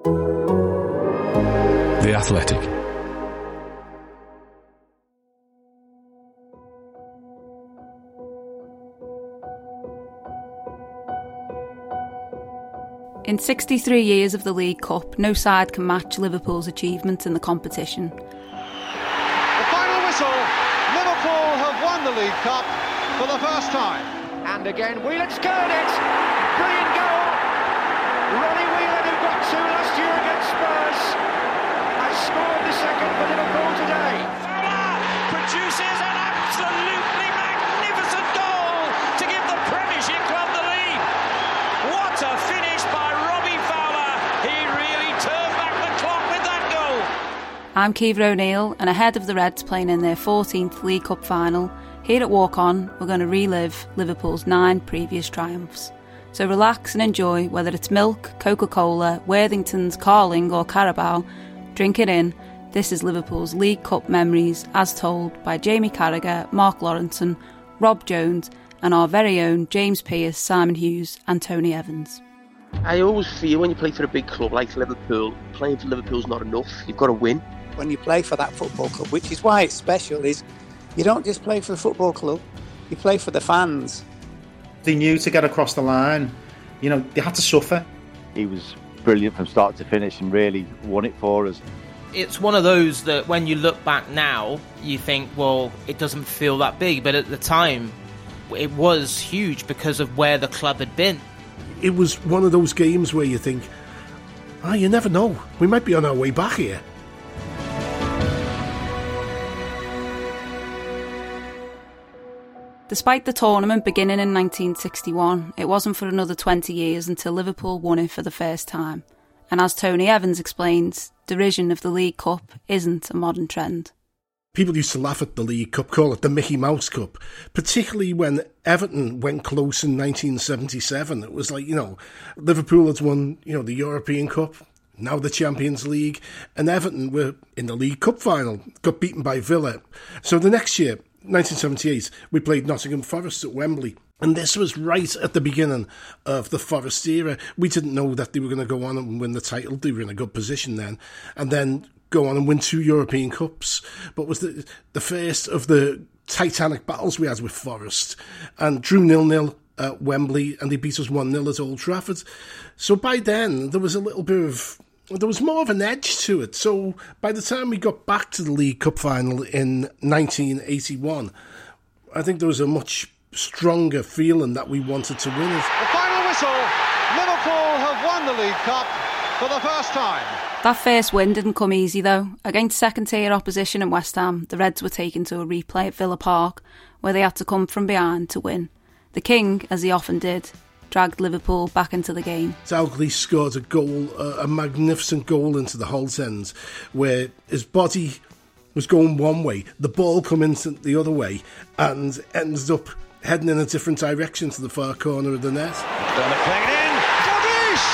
The Athletic. In 63 years of the League Cup, no side can match Liverpool's achievement in the competition. The final whistle. Liverpool have won the League Cup for the first time. And again, Whelan's scored it. Brilliant goal. Ronnie Whelan, who got two last year against Spurs, has scored the second for Liverpool today. Salah produces an absolutely magnificent goal to give the Premiership club the lead. What a finish by Robbie Fowler. He really turned back the clock with that goal. I'm Kiva O'Neill, and ahead of the Reds playing in their 14th League Cup final, here at Walk On, we're going to relive Liverpool's 9 previous triumphs. So relax and enjoy, whether it's milk, Coca-Cola, Worthingtons, Carling or Carabao. Drink it in. This is Liverpool's League Cup memories as told by Jamie Carragher, Mark Lawrenson, Rob Jones and our very own James Pearce, Simon Hughes and Tony Evans. I always feel when you play for a big club like Liverpool, playing for Liverpool's not enough. You've got to win. When you play for that football club, which is why it's special, is you don't just play for the football club, you play for the fans. They knew to get across the line, you know, they had to suffer. He was brilliant from start to finish and really won it for us. It's one of those that when you look back now, you think, well, it doesn't feel that big, but at the time, it was huge because of where the club had been. It was one of those games where you think, you never know, we might be on our way back here. Despite the tournament beginning in 1961, it wasn't for another 20 years until Liverpool won it for the first time. And as Tony Evans explains, derision of the League Cup isn't a modern trend. People used to laugh at the League Cup, call it the Mickey Mouse Cup, particularly when Everton went close in 1977. It was like, Liverpool had won, the European Cup, now the Champions League, and Everton were in the League Cup final, got beaten by Villa. So the next year, 1978, we played Nottingham Forest at Wembley. And this was right at the beginning of the Forest era. We didn't know that they were going to go on and win the title. They were in a good position then. And then go on and win 2 European Cups. But it was the first of the titanic battles we had with Forest. And drew 0-0 at Wembley, and they beat us 1-0 at Old Trafford. So by then, there was more of an edge to it. So by the time we got back to the League Cup final in 1981, I think there was a much stronger feeling that we wanted to win it. The final whistle. Liverpool have won the League Cup for the first time. That first win didn't come easy though. Against second-tier opposition in West Ham, the Reds were taken to a replay at Villa Park, where they had to come from behind to win. The King, as he often did, dragged Liverpool back into the game. Dalglish scored a goal, a magnificent goal into the Holte End, where his body was going one way, the ball come in the other way, and ended up heading in a different direction to the far corner of the net. McDermott playing it in. Dalglish!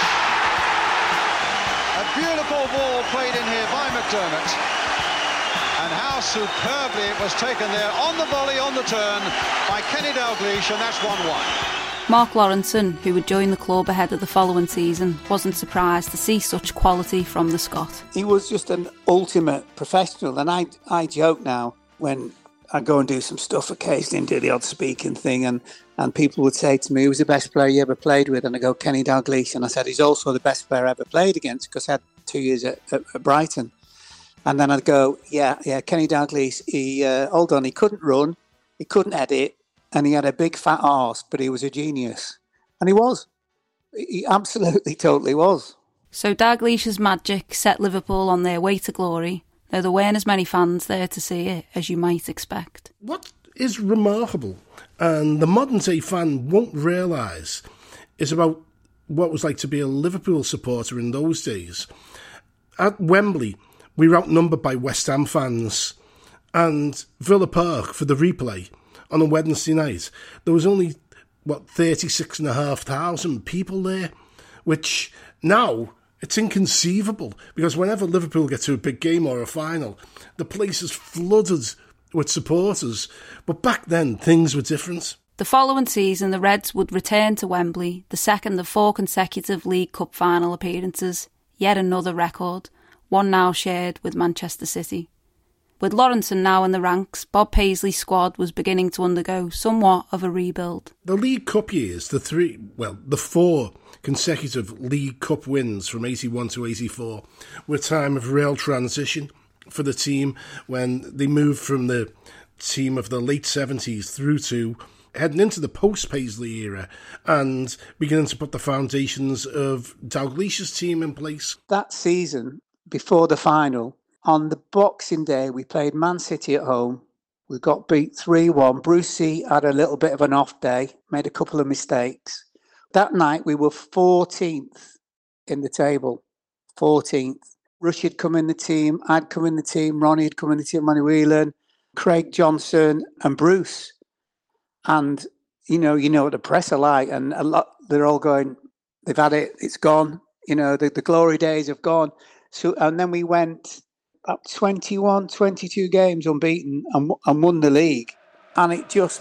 A beautiful ball played in here by McDermott. And how superbly it was taken there on the volley, on the turn by Kenny Dalglish, and that's 1-1. Mark Lawrenson, who would join the club ahead of the following season, wasn't surprised to see such quality from the Scot. He was just an ultimate professional, and I joke now when I go and do some stuff occasionally and do the odd speaking thing, and people would say to me, who's the best player you ever played with? And I go, Kenny Dalglish. And I said, he's also the best player I ever played against, because I had 2 years at Brighton. And then I'd go, yeah, Kenny Dalglish, he couldn't run, he couldn't edit, and he had a big fat arse, but he was a genius. And he was. He absolutely, totally was. So Dalglish's magic set Liverpool on their way to glory, though there weren't as many fans there to see it as you might expect. What is remarkable, and the modern-day fan won't realise, is about what it was like to be a Liverpool supporter in those days. At Wembley, we were outnumbered by West Ham fans, and Villa Park for the replay on a Wednesday night, there was only, 36,500 people there, which now it's inconceivable, because whenever Liverpool get to a big game or a final, the place is flooded with supporters. But back then, things were different. The following season, the Reds would return to Wembley, the second of 4 consecutive League Cup final appearances, yet another record, one now shared with Manchester City. With Lawrenson now in the ranks, Bob Paisley's squad was beginning to undergo somewhat of a rebuild. The League Cup years, the 4 consecutive League Cup wins from 81 to 84 were a time of real transition for the team when they moved from the team of the late 70s through to heading into the post-Paisley era and beginning to put the foundations of Dalglish's team in place. That season, before the final, on the Boxing Day, we played Man City at home. We got beat 3-1. Brucey had a little bit of an off day, made a couple of mistakes. That night, we were 14th in the table. 14th. Rush had come in the team, I'd come in the team, Ronnie had come in the team, Ronnie Whelan, Craig Johnson and Bruce. And, you know what the press are like. And a lot, they're all going, they've had it, it's gone. The glory days have gone. So, and then we went up 21, 22 games unbeaten and won the league. And it just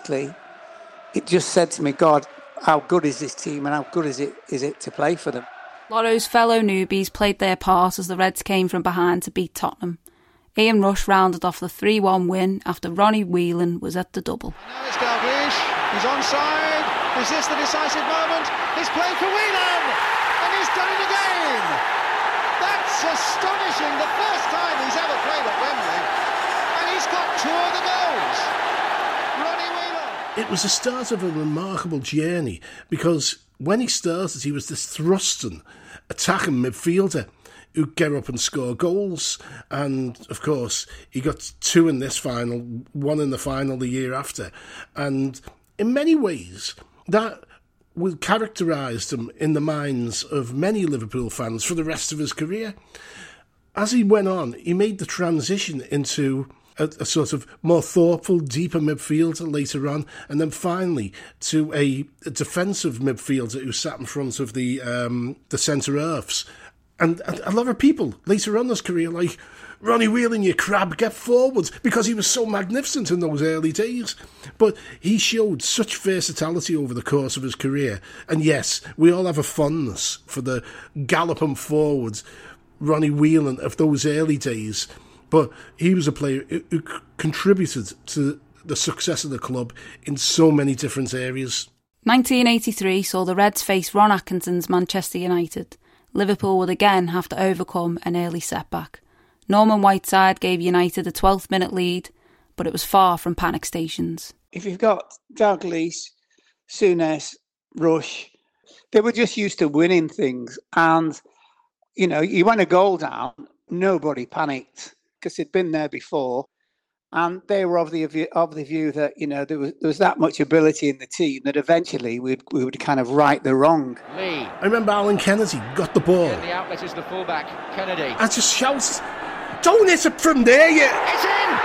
said to me, God, how good is this team and how good is it to play for them? Lotto's fellow newbies played their part as the Reds came from behind to beat Tottenham. Ian Rush rounded off the 3-1 win after Ronnie Whelan was at the double. Now it's Dalglish, he's onside. Is this the decisive moment? He's played for Whelan and he's done it again. That's astonishing, the first time he's ever played at Wembley, and he's got 2 of the goals. Ronnie Whelan. It was the start of a remarkable journey because when he started, he was this thrusting, attacking midfielder who'd get up and score goals. And, of course, he got 2 in this final, 1 in the final the year after. And in many ways, that characterised him in the minds of many Liverpool fans for the rest of his career. As he went on, he made the transition into a sort of more thoughtful, deeper midfielder later on, and then finally to a defensive midfielder who sat in front of the centre-halves. And a lot of people later on in his career like, Ronnie Whelan, you crab, get forward, because he was so magnificent in those early days. But he showed such versatility over the course of his career. And yes, we all have a fondness for the galloping forwards Ronnie Whelan of those early days. But he was a player who contributed to the success of the club in so many different areas. 1983 saw the Reds face Ron Atkinson's Manchester United. Liverpool would again have to overcome an early setback. Norman Whiteside gave United a 12th minute lead, but it was far from panic stations. If you've got Dalglish, Souness, Rush, they were just used to winning things. And, you went a goal down, nobody panicked because they'd been there before. And they were of the view that, there was that much ability in the team that eventually we would kind of right the wrong. Lee. I remember Alan Kennedy got the ball. And the outlet is the fullback, Kennedy. I just shouted, don't hit it from there yet. It's in!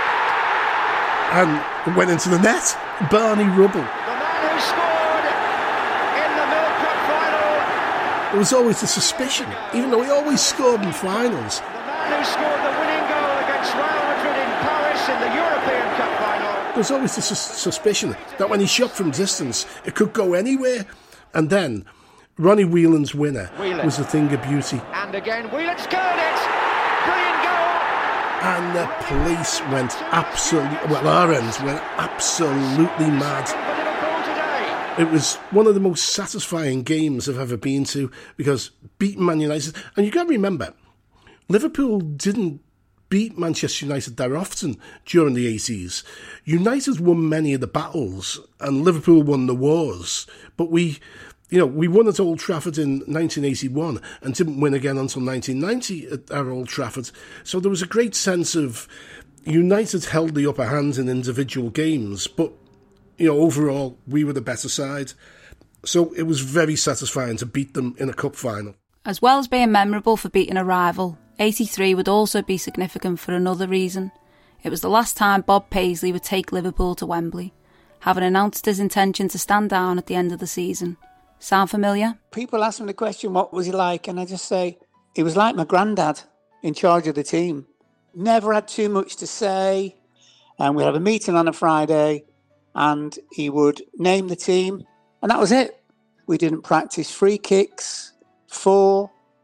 And it went into the net. Barney Rubble. The man who scored in the Milk Cup final. There was always the suspicion, even though he always scored in finals. The man who scored the winning goal against Real Madrid in Paris in the European Cup final. There was always the suspicion that when he shot from distance, it could go anywhere. And then Ronnie Whelan's winner was a thing of beauty. And again, Whelan scored it. Brilliant goal. And the place went our ends went absolutely mad. It was one of the most satisfying games I've ever been to because beating Man United, and you got to remember, Liverpool didn't beat Manchester United that often during the 80s. United won many of the battles and Liverpool won the wars, but we won at Old Trafford in 1981 and didn't win again until 1990 at our Old Trafford. So there was a great sense of United held the upper hand in individual games, but overall we were the better side. So it was very satisfying to beat them in a cup final. As well as being memorable for beating a rival, 83 would also be significant for another reason. It was the last time Bob Paisley would take Liverpool to Wembley, having announced his intention to stand down at the end of the season. Sound familiar? People ask me the question, what was he like? And I just say, he was like my granddad in charge of the team. Never had too much to say. And we'd have a meeting on a Friday and he would name the team. And that was it. We didn't practice free kicks, 4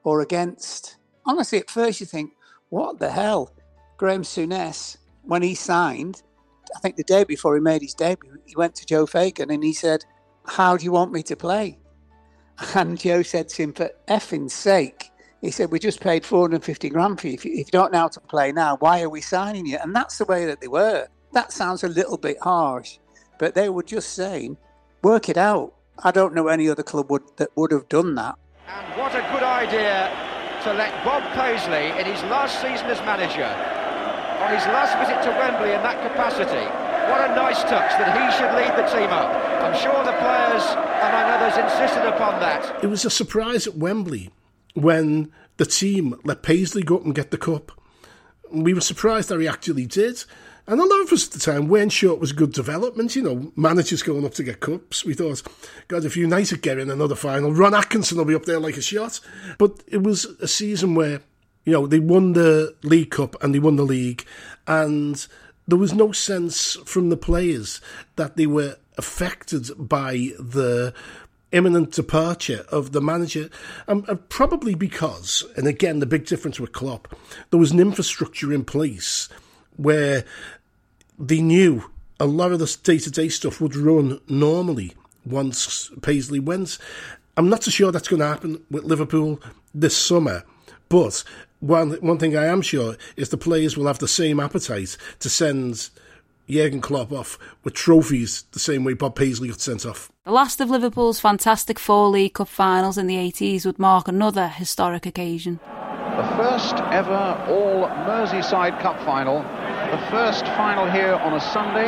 or against. Honestly, at first you think, what the hell? Graham Souness, when he signed, I think the day before he made his debut, he went to Joe Fagan and he said, how do you want me to play? And Joe said to him, for effing sake, he said, we just paid 450 grand for you. If you don't know how to play now, why are we signing you? And that's the way that they were. That sounds a little bit harsh, but they were just saying, work it out. I don't know any other club that would have done that. And what a good idea to let Bob Paisley, in his last season as manager, on his last visit to Wembley in that capacity, what a nice touch that he should lead the team up. I'm sure the players, among others, insisted upon that. It was a surprise at Wembley when the team let Paisley go up and get the cup. We were surprised that he actually did. And a lot of us at the time weren't sure it was good development. You know, managers going up to get cups. We thought, God, if United get in another final, Ron Atkinson will be up there like a shot. But it was a season where, you know, they won the League Cup and they won the league. And there was no sense from the players that they were affected by the imminent departure of the manager. Probably because, and again, the big difference with Klopp, there was an infrastructure in place where they knew a lot of the day-to-day stuff would run normally once Paisley went. I'm not so sure that's going to happen with Liverpool this summer, but one thing I am sure is the players will have the same appetite to send Jurgen Klopp off with trophies the same way Bob Paisley got sent off. The last of Liverpool's fantastic 4 League Cup finals in the 80s would mark another historic occasion. The first ever all Merseyside Cup final, the first final here on a Sunday,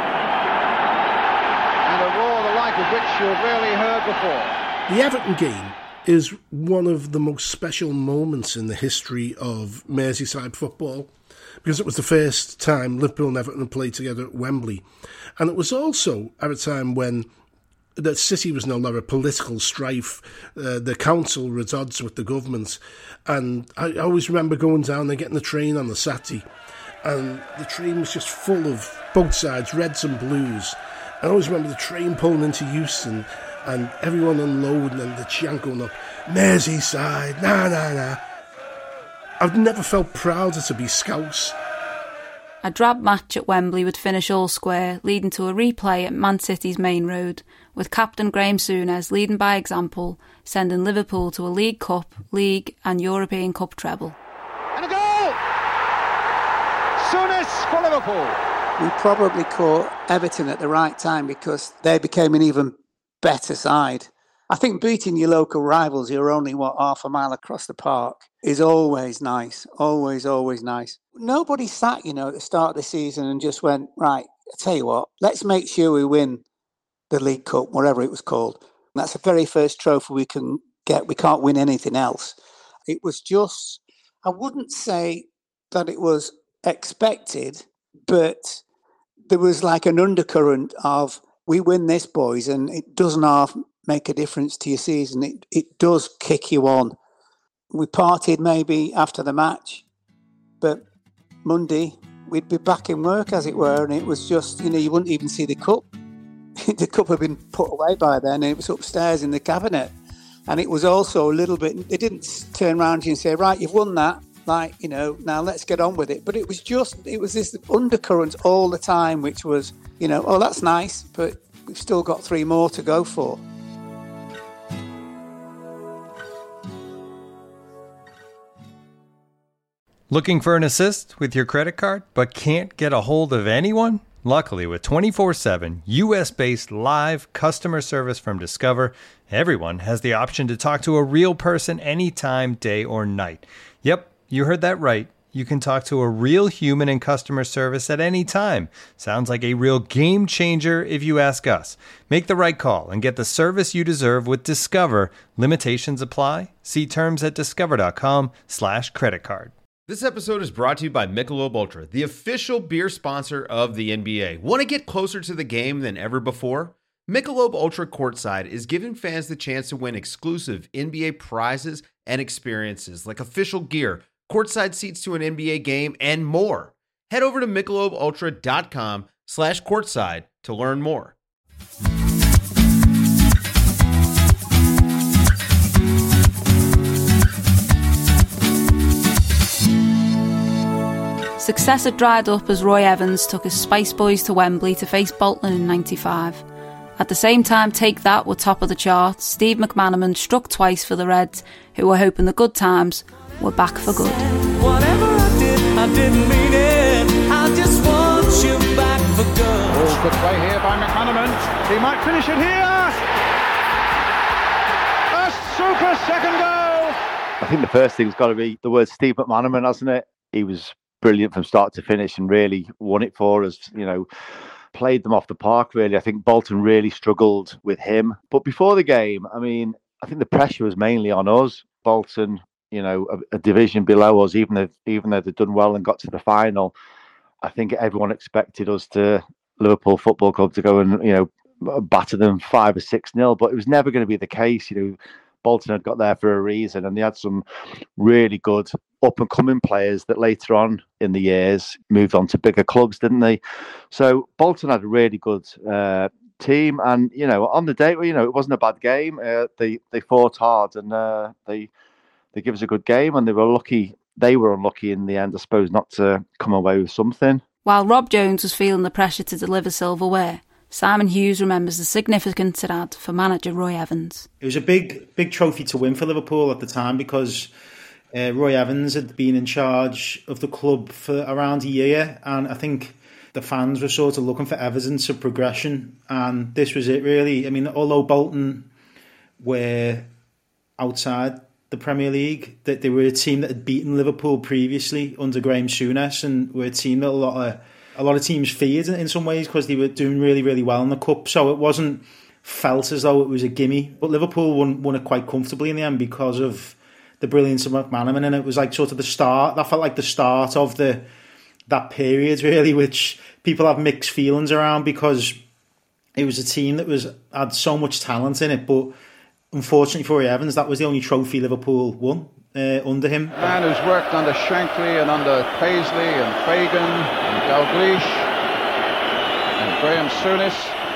and a roar the like of which you've rarely heard before. The Everton game is one of the most special moments in the history of Merseyside football, because it was the first time Liverpool and Everton played together at Wembley. And it was also at a time when the city was in a lot of political strife. The council were at odds with the government. And I always remember going down there, getting the train on the Saturday, and the train was just full of both sides, reds and blues. I always remember the train pulling into Euston and everyone unloading and the chant going up, Merseyside, nah, nah, nah. I've never felt prouder to be Scouse. A drab match at Wembley would finish all square, leading to a replay at Man City's Main Road, with captain Graham Souness leading by example, sending Liverpool to a League Cup, League and European Cup treble. And a goal! Souness for Liverpool. We probably caught Everton at the right time because they became an even better side. I think beating your local rivals who are only, half a mile across the park is always nice. Always, always nice. Nobody sat, at the start of the season and just went, right, I tell you what, let's make sure we win the League Cup, whatever it was called. That's the very first trophy we can get. We can't win anything else. It was just, I wouldn't say that it was expected, but there was like an undercurrent of, we win this, boys, and it doesn't half make a difference to your season. It does kick you on. We partied maybe after the match, but Monday we'd be back in work, as it were, and it was just, you wouldn't even see the cup. The cup had been put away by then, and it was upstairs in the cabinet. And it was also a little bit, they didn't turn around to you and say, right, you've won that, now let's get on with it. But it was this undercurrent all the time, which was, oh, that's nice, but we've still got 3 more to go for. Looking for an assist with your credit card, but can't get a hold of anyone? Luckily, with 24/7 US-based live customer service from Discover, everyone has the option to talk to a real person anytime, day or night. Yep, you heard that right. You can talk to a real human in customer service at any time. Sounds like a real game changer if you ask us. Make the right call and get the service you deserve with Discover. Limitations apply. See terms at discover.com/creditcard. This episode is brought to you by Michelob Ultra, the official beer sponsor of the NBA. Want to get closer to the game than ever before? Michelob Ultra Courtside is giving fans the chance to win exclusive NBA prizes and experiences like official gear, courtside seats to an NBA game, and more. Head over to MichelobUltra.com/courtside to learn more. Success had dried up as Roy Evans took his Spice Boys to Wembley to face Bolton in '95. At the same time Take That were top of the charts, Steve McManaman struck twice for the Reds, who were hoping the good times were back for good. Whatever I did, I didn't mean it. I just want you back for good. Oh, good play here by McManaman. He might finish it here. A super second goal. I think the first thing's got to be the word Steve McManaman, hasn't it? He was brilliant from start to finish and really won it for us, you know, played them off the park, really. I think Bolton really struggled with him. But before the game, I mean, I think the pressure was mainly on us. Bolton, you know, a division below us, even though they'd done well and got to the final. I think everyone expected us to, Liverpool Football Club, to go and, you know, batter them 5 or 6-0, but it was never going to be the case. You know, Bolton had got there for a reason, and they had some really good up-and-coming players that later on in the years moved on to bigger clubs, didn't they? So Bolton had a really good team, and, you know, on the day, you know, it wasn't a bad game. They fought hard, and they give us a good game, and they were lucky. They were unlucky in the end, I suppose, not to come away with something. While Rob Jones was feeling the pressure to deliver silverware, Simon Hughes remembers the significance it had for manager Roy Evans. It was a big trophy to win for Liverpool at the time, because Roy Evans had been in charge of the club for around a year, and I think the fans were sort of looking for evidence of progression, and this was it, really. I mean, although Bolton were outside the Premier League, that they were a team that had beaten Liverpool previously under Graham Souness, and were a team that a lot of teams feared in some ways, because they were doing really, really well in the Cup. So it wasn't felt as though it was a gimme. But Liverpool won it quite comfortably in the end because of the brilliance of McManaman, and it was like sort of the start. That felt like the start of that period, really, which people have mixed feelings around, because it was a team that had so much talent in it, but unfortunately for Roy Evans, that was the only trophy Liverpool won under him. A man who's worked under Shankly and under Paisley and Fagan and Dalglish and Graham Souness.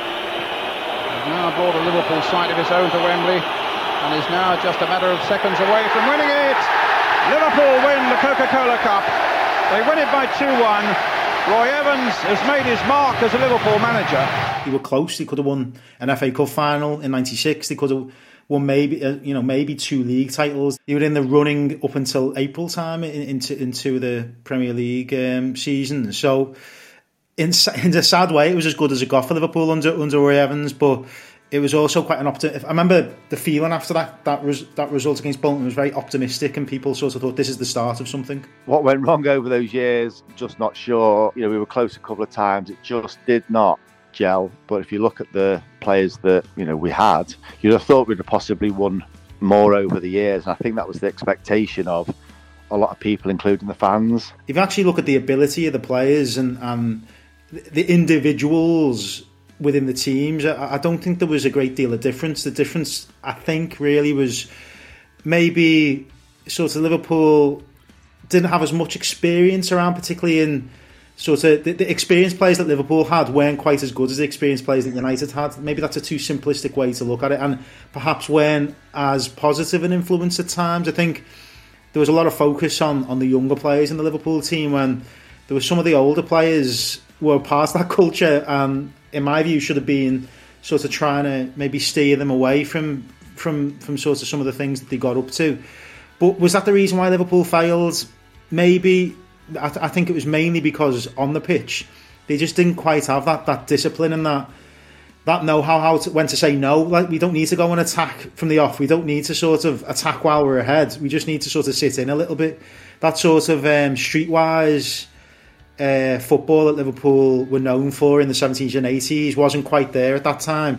He's now brought a Liverpool side of his own to Wembley and is now just a matter of seconds away from winning it. Liverpool win the Coca-Cola Cup. They win it by 2-1. Roy Evans has made his mark as a Liverpool manager. They were close. They could have won an FA Cup final in '96. They could have won maybe 2 league titles. They were in the running up until April time into the Premier League season. So in a sad way, it was as good as it got for Liverpool under Roy Evans, but it was also quite an optimistic. I remember the feeling after that result against Bolton was very optimistic, and people sort of thought this is the start of something. What went wrong over those years, just not sure. You know, we were close a couple of times. It just did not gel. But if you look at the players that, you know, we had, you'd have thought we'd have possibly won more over the years. And I think that was the expectation of a lot of people, including the fans. If you actually look at the ability of the players and the individuals within the teams, I don't think there was a great deal of difference. The difference, I think, really was maybe sort of Liverpool didn't have as much experience around, particularly in sort of the experienced players that Liverpool had weren't quite as good as the experienced players that United had. Maybe that's a too simplistic way to look at it, and perhaps weren't as positive an influence at times. I think there was a lot of focus on the younger players in the Liverpool team, when there were some of the older players were part of that culture, and in my view should have been sort of trying to maybe steer them away from sort of some of the things that they got up to. But was that the reason why Liverpool failed? Maybe. I think it was mainly because on the pitch they just didn't quite have that discipline and that know-how when to say no. Like, we don't need to go and attack from the off. We don't need to sort of attack while we're ahead. We just need to sort of sit in a little bit. That sort of streetwise football that Liverpool were known for in the 70s and 80s wasn't quite there at that time.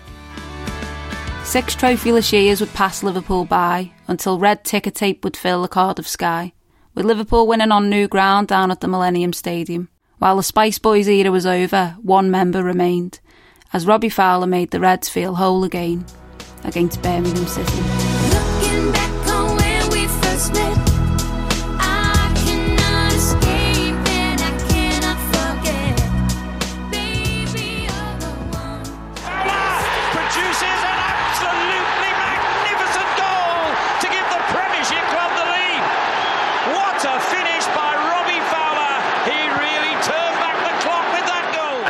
6 trophyless years would pass Liverpool by until red ticker tape would fill the Cardiff sky, with Liverpool winning on new ground down at the Millennium Stadium. While the Spice Boys era was over, one member remained, as Robbie Fowler made the Reds feel whole again against Birmingham City. Looking back on when we first met, I cannot escape and I cannot forget. Baby, you're the one. Fowler produces an absolutely magnificent goal to give the Premiership club the lead. What a finish by Robbie Fowler.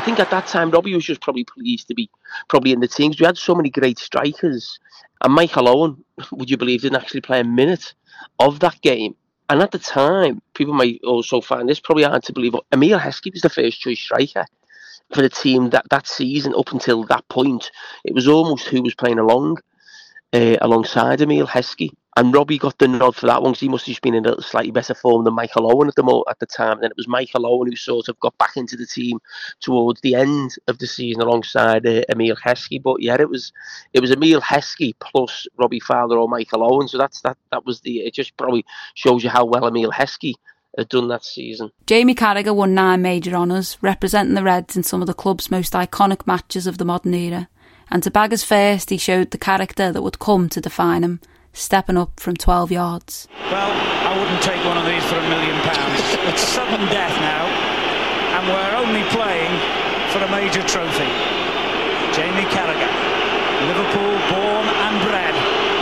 think at that time Robbie was just probably pleased to be in the team. We had so many great strikers, and Michael Owen, would you believe, didn't actually play a minute of that game. And at the time, people might also find this probably hard to believe, but Emile Heskey was the first choice striker for the team that season. Up until that point, it was almost who was playing alongside Emile Heskey. And Robbie got the nod for that one because he must have just been in a slightly better form than Michael Owen at the time. And then it was Michael Owen who sort of got back into the team towards the end of the season alongside Emile Heskey. But yeah, it was Emile Heskey plus Robbie Fowler or Michael Owen. So that was it just probably shows you how well Emile Heskey had done that season. Jamie Carragher won 9 major honours, representing the Reds in some of the club's most iconic matches of the modern era. And to bag his first, he showed the character that would come to define him, stepping up from 12 yards. Well, I wouldn't take one of these for £1 million. It's sudden death now, and we're only playing for a major trophy. Jamie Carragher, Liverpool born and bred.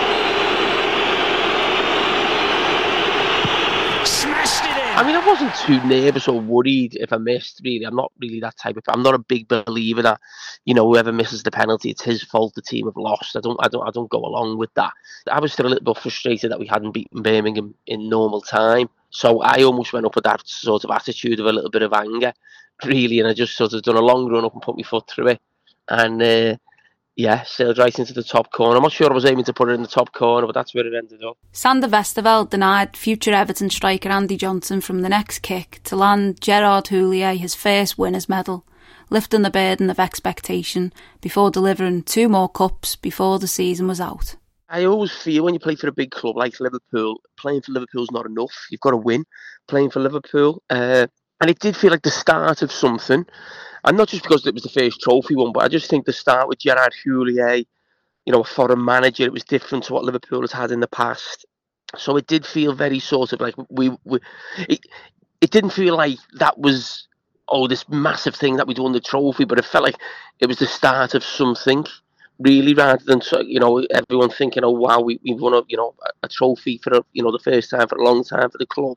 Smashed it in! I mean, I wasn't too nervous or worried if I missed, really. I'm not really that type of... I'm not a big believer that, whoever misses the penalty, it's his fault the team have lost. I don't go along with that. I was still a little bit frustrated that we hadn't beaten Birmingham in normal time. So I almost went up with that sort of attitude of a little bit of anger, really, and I just sort of done a long run up and put my foot through it. And... sailed right into the top corner. I'm not sure I was aiming to put it in the top corner, but that's where it ended up. Sander Westerveld denied future Everton striker Andy Johnson from the next kick to land Gerard Houllier his first winner's medal, lifting the burden of expectation before delivering 2 more cups before the season was out. I always feel when you play for a big club like Liverpool, playing for Liverpool's not enough. You've got to win playing for Liverpool. And it did feel like the start of something. And not just because it was the first trophy one, but I just think the start with Gerard Houllier, a foreign manager, it was different to what Liverpool has had in the past. So it did feel very sort of like it didn't feel like that was, this massive thing that we'd won the trophy, but it felt like it was the start of something, really, rather than, everyone thinking, oh, wow, we've won a trophy for, the first time for a long time for the club.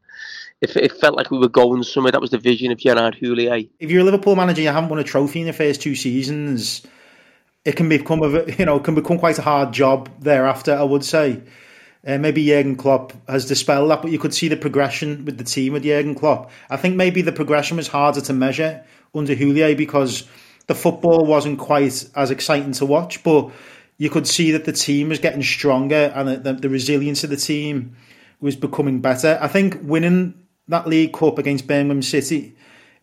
It felt like we were going somewhere. That was the vision of Gerard Houllier. If you're a Liverpool manager, you haven't won a trophy in the first 2 seasons, it can become quite a hard job thereafter, I would say. Maybe Jurgen Klopp has dispelled that, but you could see the progression with the team with Jurgen Klopp. I think maybe the progression was harder to measure under Houllier because the football wasn't quite as exciting to watch, but you could see that the team was getting stronger and the resilience of the team was becoming better. I think winning that League Cup against Birmingham City,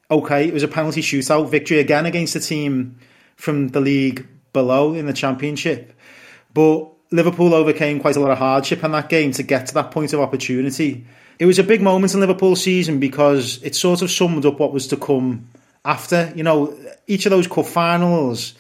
it was a penalty shootout victory again against a team from the league below in the Championship. But Liverpool overcame quite a lot of hardship in that game to get to that point of opportunity. It was a big moment in Liverpool's season because it sort of summed up what was to come after. Each of those cup finals,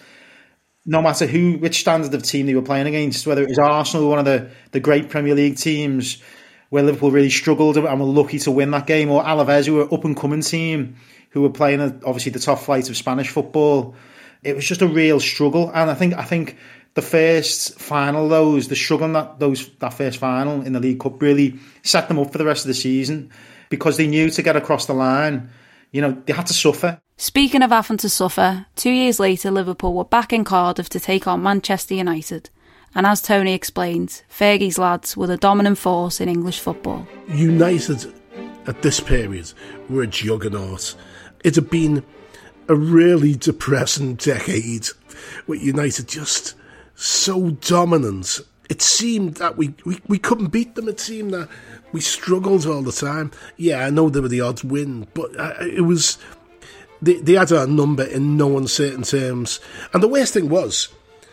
no matter which standard of team they were playing against, whether it was Arsenal, one of the great Premier League teams, where Liverpool really struggled and were lucky to win that game, or Alaves, who were an up-and-coming team, who were playing obviously the top flight of Spanish football. It was just a real struggle, and I think the first final, the struggle in that first final in the League Cup really set them up for the rest of the season because they knew to get across the line, they had to suffer. Speaking of having to suffer, 2 years later, Liverpool were back in Cardiff to take on Manchester United. And as Tony explains, Fergie's lads were the dominant force in English football. United at this period were a juggernaut. It had been a really depressing decade with United just so dominant. It seemed that we couldn't beat them. It seemed that we struggled all the time. Yeah, I know there were the odd win, but it was... They had our number in no uncertain terms. And the worst thing was,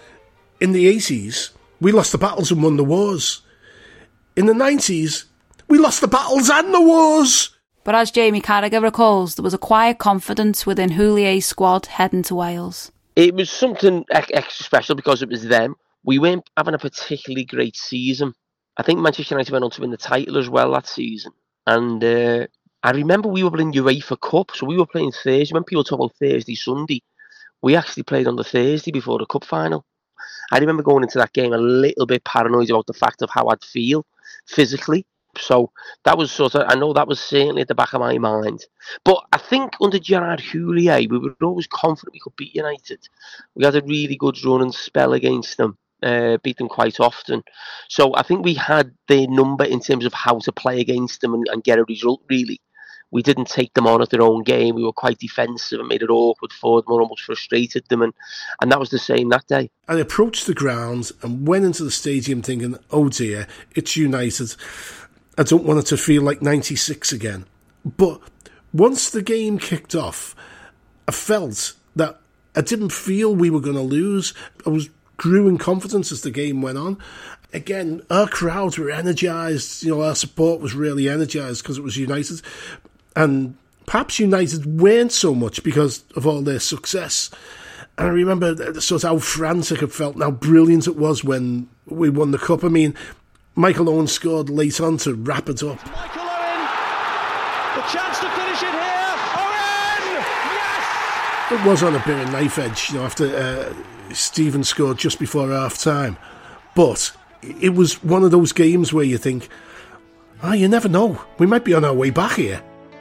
in the 80s, we lost the battles and won the wars. In the 90s, we lost the battles and the wars. But as Jamie Carragher recalls, there was a quiet confidence within Houlier's squad heading to Wales. It was something extra special because it was them. We weren't having a particularly great season. I think Manchester United went on to win the title as well that season. And I remember we were playing UEFA Cup, so we were playing Thursday. When people talk about Thursday, Sunday, we actually played on the Thursday before the Cup final. I remember going into that game a little bit paranoid about the fact of how I'd feel physically So that was I know that was certainly at the back of my mind. But I think under Gerard Houllier, we were always confident we could beat United. We had a really good run and spell against them, beat them quite often. So I think we had their number in terms of how to play against them and get a result, really. We didn't take them on at their own game. We were quite defensive and made it awkward for them, or almost frustrated them. And that was the same that day. I approached the ground and went into the stadium thinking, oh dear, it's United. I don't want it to feel like 96 again. But once the game kicked off, I felt that I didn't feel we were going to lose. I grew in confidence as the game went on. Again, our crowds were energised. Our support was really energised because it was United. And perhaps United weren't so much because of all their success. And I remember sort of how frantic it felt and how brilliant it was when we won the Cup. I mean, Michael Owen scored late on to wrap it up. Michael Owen, the chance to finish it here. Owen! Yes! It was on a bit of knife edge, after Stephen scored just before half-time. But it was one of those games where you think, you never know. We might be on our way back here.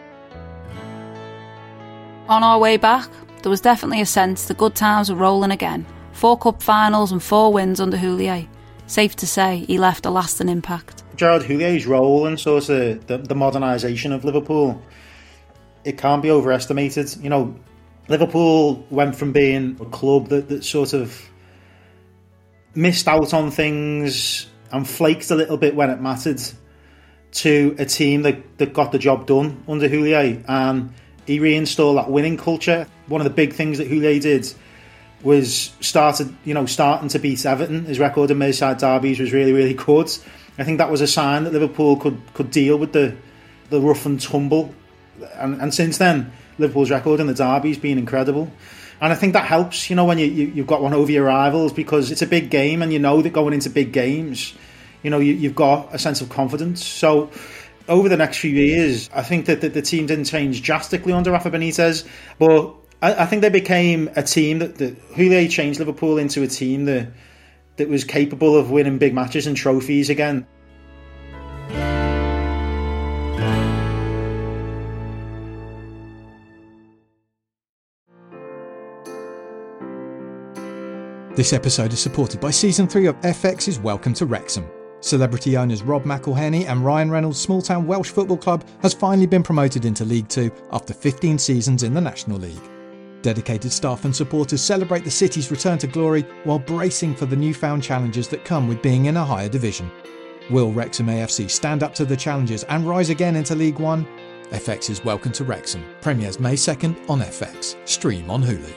On our way back, there was definitely a sense the good times were rolling again. 4 cup finals and 4 wins under Houllier. Safe to say he left a lasting impact. Gerard Houlier's role in sort of the modernisation of Liverpool, it can't be overestimated. Liverpool went from being a club that sort of missed out on things and flaked a little bit when it mattered, to a team that got the job done under Houllier, and he reinstalled that winning culture. One of the big things that Houllier did was starting to beat Everton. His record in Merseyside derbies was really, really good. I think that was a sign that Liverpool could deal with the rough and tumble. And since then, Liverpool's record in the derby's been incredible. And I think that helps, when you've got one over your rivals, because it's a big game, and that going into big games, you've got a sense of confidence. So over the next few years, I think that the team didn't change drastically under Rafa Benitez, but I think they became a team that Houllier changed Liverpool into a team that was capable of winning big matches and trophies again. This episode is supported by Season 3 of FX's Welcome to Wrexham. Celebrity owners Rob McElhenney and Ryan Reynolds' small-town Welsh football club has finally been promoted into League 2 after 15 seasons in the National League. Dedicated staff and supporters celebrate the city's return to glory while bracing for the newfound challenges that come with being in a higher division. Will Wrexham AFC stand up to the challenges and rise again into League 1? FX's Welcome to Wrexham premieres May 2nd on FX. Stream on Hulu.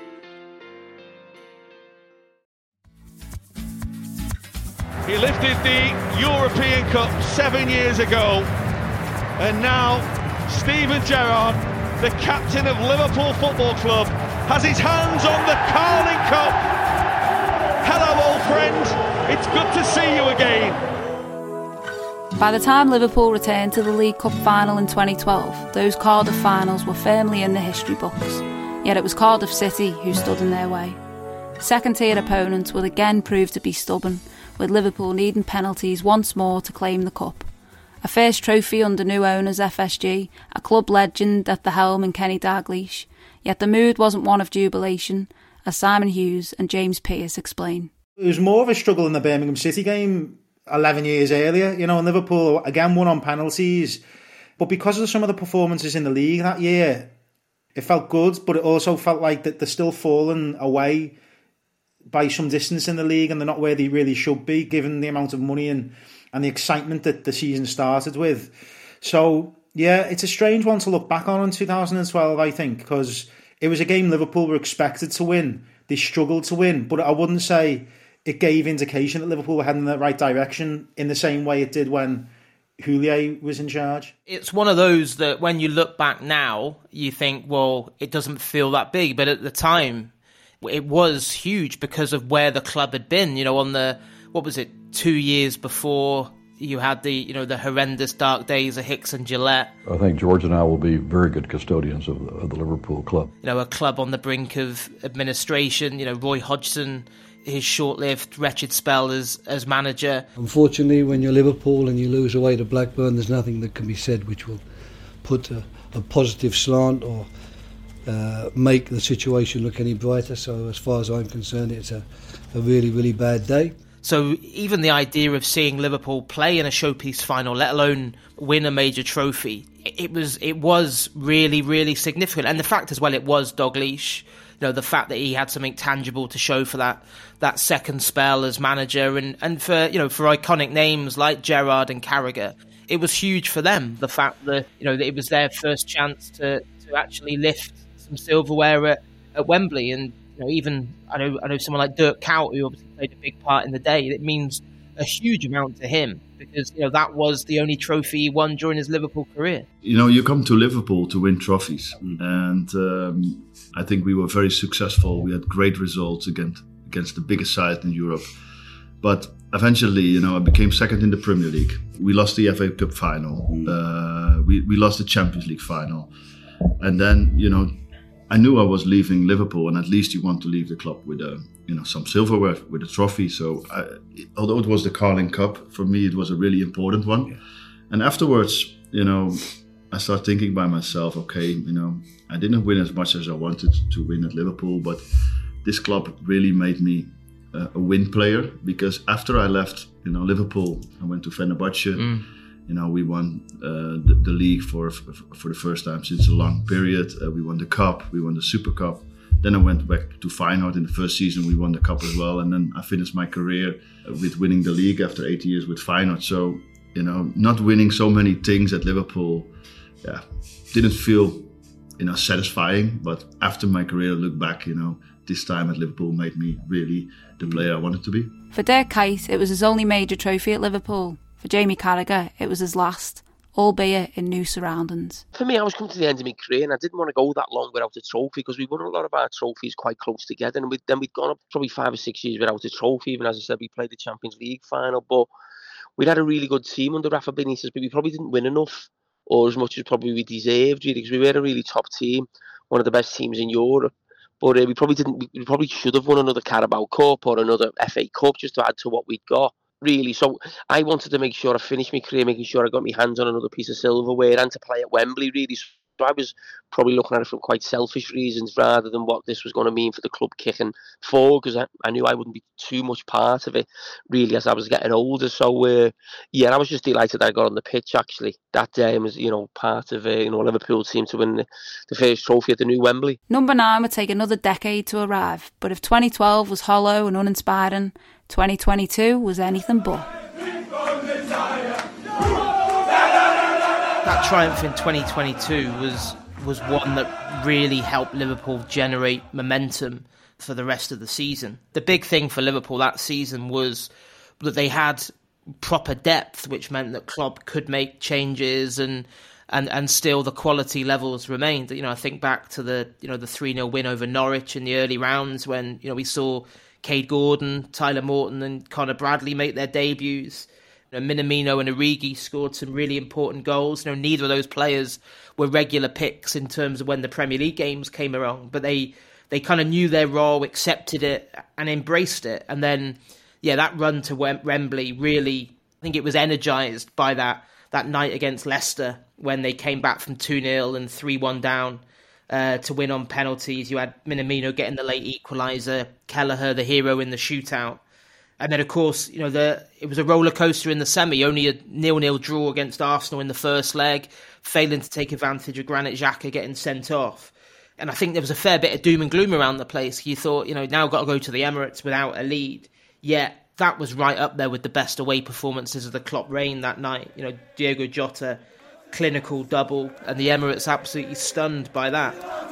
He lifted the European Cup 7 years ago, and now Steven Gerrard, the captain of Liverpool Football Club, has his hands on the Carling Cup. Hello, old friend, it's good to see you again. By the time Liverpool returned to the League Cup final in 2012, those Cardiff finals were firmly in the history books, yet it was Cardiff City who stood in their way. Second-tier opponents would again prove to be stubborn, with Liverpool needing penalties once more to claim the cup. A first trophy under new owners FSG, a club legend at the helm in Kenny Dalglish, yet the mood wasn't one of jubilation, as Simon Hughes and James Pearce explain. It was more of a struggle in the Birmingham City game 11 years earlier, and Liverpool again won on penalties, but because of some of the performances in the league that year, it felt good, but it also felt like that they're still falling away by some distance in the league, and they're not where they really should be, given the amount of money and the excitement that the season started with. So, yeah, it's a strange one to look back on in 2012, I think, because it was a game Liverpool were expected to win. They struggled to win, but I wouldn't say it gave indication that Liverpool were heading in the right direction in the same way it did when Houllier was in charge. It's one of those that when you look back now, you think, well, it doesn't feel that big, but at the time, it was huge because of where the club had been, on the, 2 years before you had the horrendous dark days of Hicks and Gillette. I think George and I will be very good custodians of the Liverpool club. A club on the brink of administration, Roy Hodgson his short-lived, wretched spell as manager. Unfortunately, when you're Liverpool and you lose away to Blackburn, there's nothing that can be said which will put a positive slant or make the situation look any brighter. So as far as I'm concerned, it's a really, really bad day. So even the idea of seeing Liverpool play in a showpiece final, let alone win a major trophy, it was really, really significant. And the fact as well, it was Dalglish. The fact that he had something tangible to show for that second spell as manager, and for iconic names like Gerrard and Carragher, it was huge for them. The fact that that it was their first chance to actually lift some silverware at Wembley, and even I know someone like Dirk Kuyt, who obviously played a big part in the day. It means a huge amount to him because that was the only trophy he won during his Liverpool career. You come to Liverpool to win trophies, and I think we were very successful. We had great results against the biggest side in Europe, but eventually, I became second in the Premier League. We lost the FA Cup final. We lost the Champions League final, and then I knew I was leaving Liverpool, and at least you want to leave the club with some silverware, with a trophy. So although it was the Carling Cup, for me it was a really important one. Yeah. And afterwards, I started thinking by myself, okay, I didn't win as much as I wanted to win at Liverpool, but this club really made me a win player, because after I left, Liverpool, I went to Fenerbahce. We won the league for the first time since a long period. We won the cup, we won the Super Cup. Then I went back to Feyenoord. In the first season, we won the cup as well. And then I finished my career with winning the league after 8 years with Feyenoord. So, not winning so many things at Liverpool, didn't feel, satisfying. But after my career, I look back, this time at Liverpool made me really the player I wanted to be. For Dirk Kuyt, it was his only major trophy at Liverpool. For Jamie Carragher, it was his last, albeit in new surroundings. For me, I was coming to the end of my career, and I didn't want to go that long without a trophy, because we won a lot of our trophies quite close together, and we'd gone up probably 5 or 6 years without a trophy. Even as I said, we played the Champions League final, but we'd had a really good team under Rafa Benitez, but we probably didn't win enough, or as much as probably we deserved, really, because we were a really top team, one of the best teams in Europe. But we probably should have won another Carabao Cup or another FA Cup just to add to what we'd got, really. So I wanted to make sure I finished my career, making sure I got my hands on another piece of silverware and to play at Wembley, really. So I was probably looking at it from quite selfish reasons rather than what this was going to mean for the club kicking forward, because I knew I wouldn't be too much part of it, really, as I was getting older. So, I was just delighted that I got on the pitch, actually, that day and was, part of Liverpool's team to win the first trophy at the new Wembley. Number 9 would take another decade to arrive, but if 2012 was hollow and uninspiring, 2022 was anything but. That triumph in 2022 was one that really helped Liverpool generate momentum for the rest of the season. The big thing for Liverpool that season was that they had proper depth, which meant that Klopp could make changes and still the quality levels remained. I think back to the 3-0 win over Norwich in the early rounds when we saw Cade Gordon, Tyler Morton and Conor Bradley make their debuts. Minamino and Origi scored some really important goals. Neither of those players were regular picks in terms of when the Premier League games came around, but they kind of knew their role, accepted it and embraced it. And then, that run to Wembley really, I think it was energised by that night against Leicester when they came back from 2-0 and 3-1 down to win on penalties. You had Minamino getting the late equaliser, Kelleher the hero in the shootout. And then, of course, it was a roller coaster in the semi. Only a 0-0 draw against Arsenal in the first leg, failing to take advantage of Granit Xhaka getting sent off. And I think there was a fair bit of doom and gloom around the place. You thought, now got to go to the Emirates without a lead. Yet that was right up there with the best away performances of the Klopp reign that night. Diogo Jota, clinical double, and the Emirates absolutely stunned by that.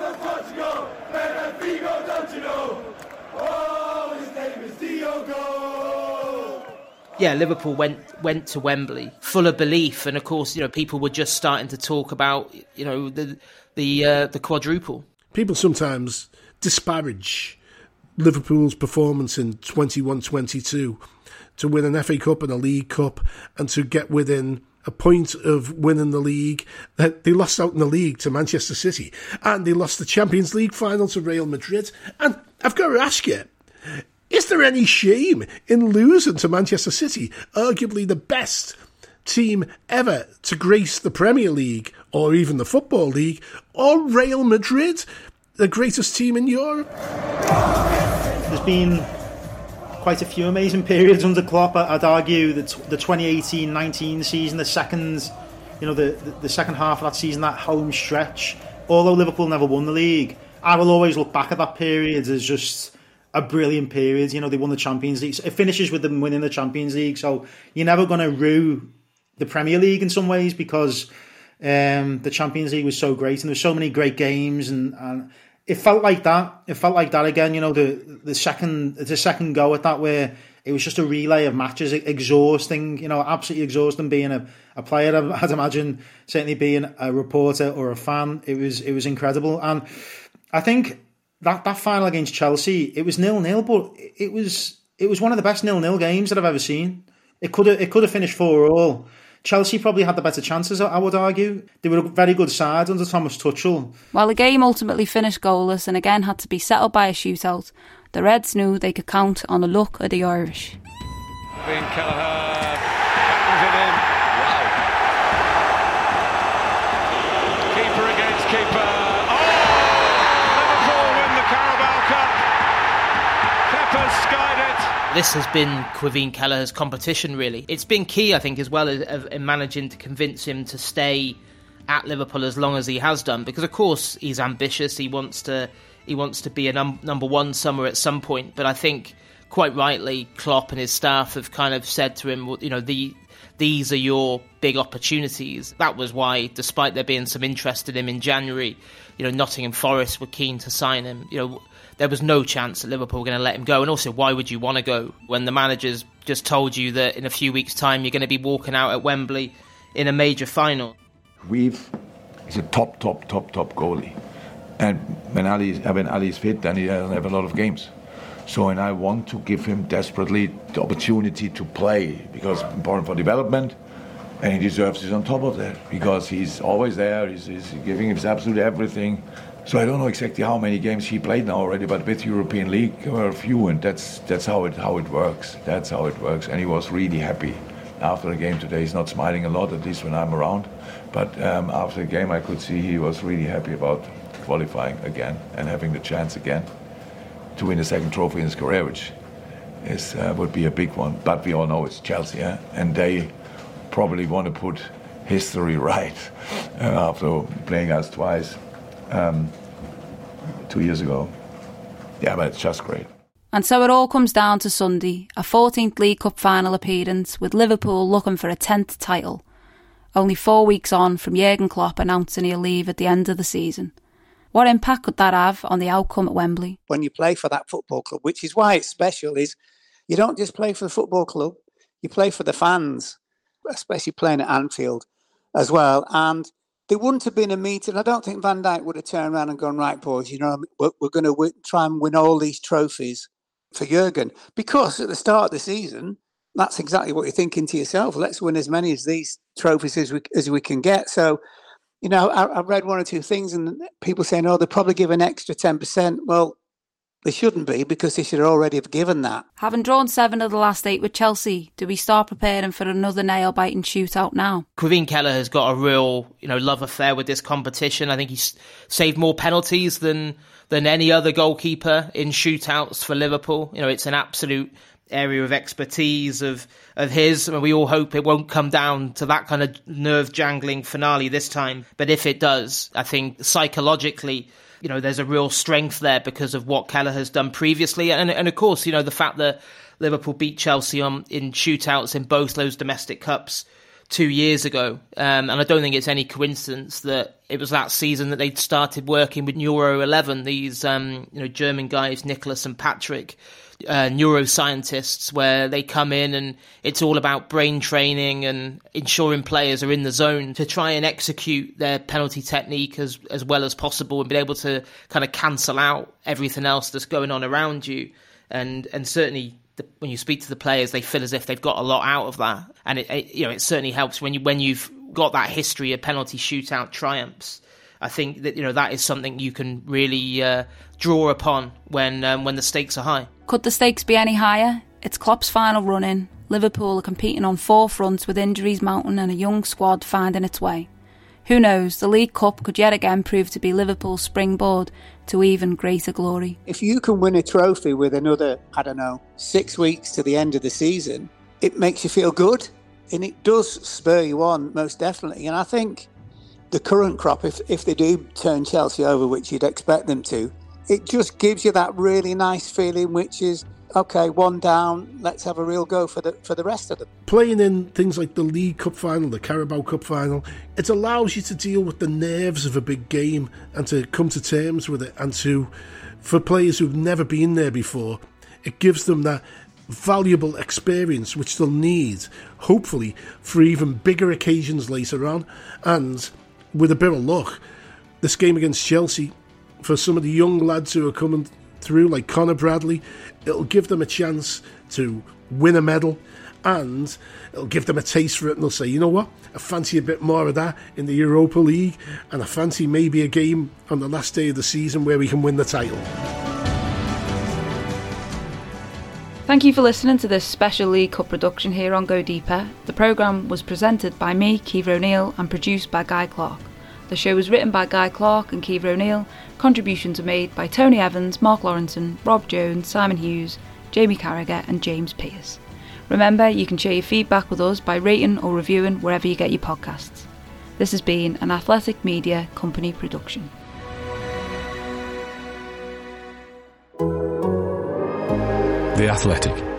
Liverpool went to Wembley full of belief, and of course, people were just starting to talk about, the quadruple. People sometimes disparage Liverpool's performance in 21-22 to win an FA Cup and a League Cup and to get within a point of winning the league. They lost out in the league to Manchester City, and they lost the Champions League final to Real Madrid. And I've got to ask you, Is there any shame in losing to Manchester City, arguably the best team ever to grace the Premier League or even the Football League, or Real Madrid, the greatest team in Europe? There's been quite a few amazing periods under Klopp. I'd argue that the 2018-19 season, the second half of that season, that home stretch, although Liverpool never won the league, I will always look back at that period as just a brilliant period. You know, they won the Champions League. It finishes with them winning the Champions League, so you're never going to rue the Premier League in some ways, because the Champions League was so great and there were so many great games, and it felt like that. It felt like that again. You know, the second go at that, where it was just a relay of matches, exhausting. You know, absolutely exhausting. Being a player, I'd imagine, certainly being a reporter or a fan, it was incredible. And I think that final against Chelsea, it was 0-0, but it was one of the best 0-0 games that I've ever seen. It could have finished 4-4. Chelsea probably had the better chances, I would argue. They were a very good side under Thomas Tuchel. While the game ultimately finished goalless and again had to be settled by a shootout, the Reds knew they could count on the luck of the Irish. Kevin Kelleher battens it in. Wow. Keeper against keeper. Oh! Liverpool win the Carabao Cup. Kepa's skied it. This has been Kevin Kelleher's competition, really. It's been key, I think, as well in managing to convince him to stay at Liverpool as long as he has done, because of course he's ambitious. He wants to be a number one somewhere at some point. But I think quite rightly, Klopp and his staff have kind of said to him, you know, these are your big opportunities. That was why, despite there being some interest in him in January, you know, Nottingham Forest were keen to sign him. You know, there was no chance that Liverpool were going to let him go. And also, why would you want to go when the manager's just told you that in a few weeks' time you're going to be walking out at Wembley in a major final? He's a top goalie. And when Ali's fit, then he doesn't have a lot of games. So, and I want to give him desperately the opportunity to play, because it's important for development, and he deserves it on top of that, because he's always there, he's giving his absolute everything. So I don't know exactly how many games he played now already, but with European League there were a few, and that's how it works. That's how it works, and he was really happy after the game today. He's not smiling a lot, at least when I'm around, but after the game I could see he was really happy about qualifying again and having the chance again to win a second trophy in his career, which would be a big one. But we all know it's Chelsea, and they probably want to put history right after playing us twice 2 years ago. Yeah, but it's just great. And so it all comes down to Sunday, a 14th League Cup final appearance with Liverpool looking for a 10th title, only 4 weeks on from Jurgen Klopp announcing he'll leave at the end of the season. What impact could that have on the outcome at Wembley? When you play for that football club, which is why it's special, is you don't just play for the football club, you play for the fans, especially playing at Anfield as well. And there wouldn't have been a meeting. I don't think Van Dijk would have turned around and gone, right, boys, you know, we're going to try and win all these trophies for Jurgen. Because at the start of the season, that's exactly what you're thinking to yourself. Let's win as many of these trophies as we can get. So, you know, I read one or two things and people saying, oh, they'll probably give an extra 10%. Well, they shouldn't be, because they should already have given that. Having drawn 7 of the last 8 with Chelsea, do we start preparing for another nail-biting shootout now? Kevin Kelleher has got a real, love affair with this competition. I think he's saved more penalties than any other goalkeeper in shootouts for Liverpool. You know, it's an absolute area of expertise of his. I mean, we all hope it won't come down to that kind of nerve-jangling finale this time. But if it does, I think psychologically, there's a real strength there because of what Kelleher's done previously. And of course, the fact that Liverpool beat Chelsea in shootouts in both those domestic cups 2 years ago. And I don't think it's any coincidence that it was that season that they'd started working with Neuro 11, these German guys, Nicholas and Patrick, neuroscientists, where they come in and it's all about brain training and ensuring players are in the zone to try and execute their penalty technique as well as possible and be able to kind of cancel out everything else that's going on around you. And certainly when you speak to the players, they feel as if they've got a lot out of that. And it certainly helps when you've got that history of penalty shootout triumphs. I think that that is something you can really draw upon when the stakes are high. Could the stakes be any higher? It's Klopp's final run-in. Liverpool are competing on 4 fronts with injuries mounting and a young squad finding its way. Who knows, the League Cup could yet again prove to be Liverpool's springboard to even greater glory. If you can win a trophy with another, 6 weeks to the end of the season, it makes you feel good. And it does spur you on, most definitely. And I think the current crop, if they do turn Chelsea over, which you'd expect them to, it just gives you that really nice feeling, which is, OK, 1 down, let's have a real go for the rest of them. Playing in things like the League Cup final, the Carabao Cup final, it allows you to deal with the nerves of a big game and to come to terms with it. And for players who've never been there before, it gives them that valuable experience which they'll need, hopefully, for even bigger occasions later on. And with a bit of luck, this game against Chelsea, for some of the young lads who are coming through, like Conor Bradley, it'll give them a chance to win a medal, and it'll give them a taste for it, and they'll say, you know what, I fancy a bit more of that in the Europa League, and I fancy maybe a game on the last day of the season where we can win the title. Thank you for listening to this special League Cup production here on Go Deeper. The programme was presented by me, Kiefer O'Neill, and produced by Guy Clark. The show was written by Guy Clark and Kiefer O'Neill. Contributions were made by Tony Evans, Mark Lawrenson, Rob Jones, Simon Hughes, Jamie Carragher and James Pearce. Remember, you can share your feedback with us by rating or reviewing wherever you get your podcasts. This has been an Athletic Media Company production. The Athletic.